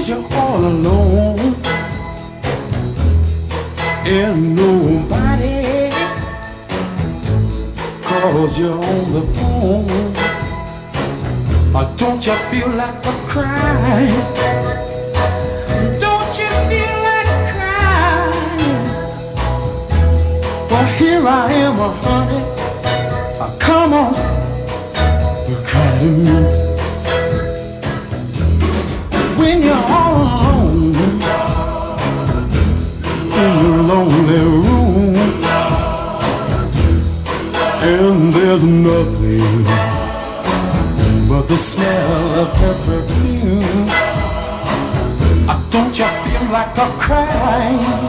you're all alone and nobody calls you on the phone. Or don't you feel like a crying? Don't you feel like crying? Well, here I am, honey. Come on, cry to me. When you're all alone in your lonely room, and there's nothing but the smell of her perfume. Don't you feel like a crying?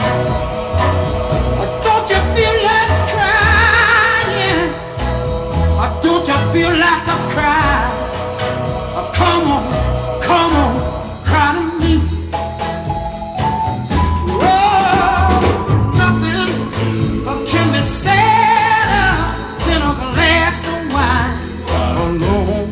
Don't you feel like crying? Don't you feel like a cry? Come on, cry to me. Oh, nothing can be sadder than a glass of wine alone.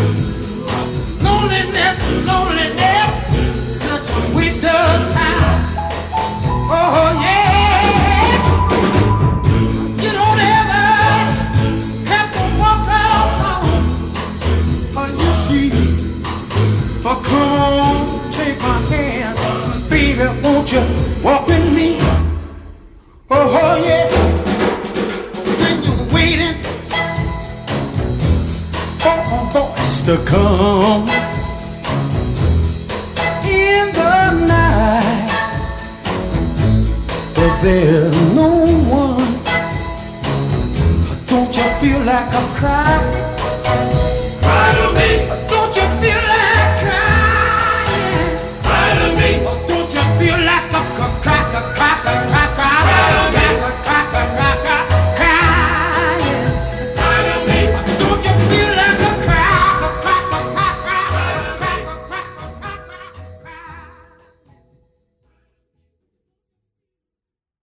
Loneliness, such a waste of time. Oh yeah, you don't ever have to walk alone. Oh, you see, oh come on, take my hand, baby, won't you walk with me? Oh yeah, when you're waiting for a voice to come in the night, but there's no one. Don't you feel like I'm crying?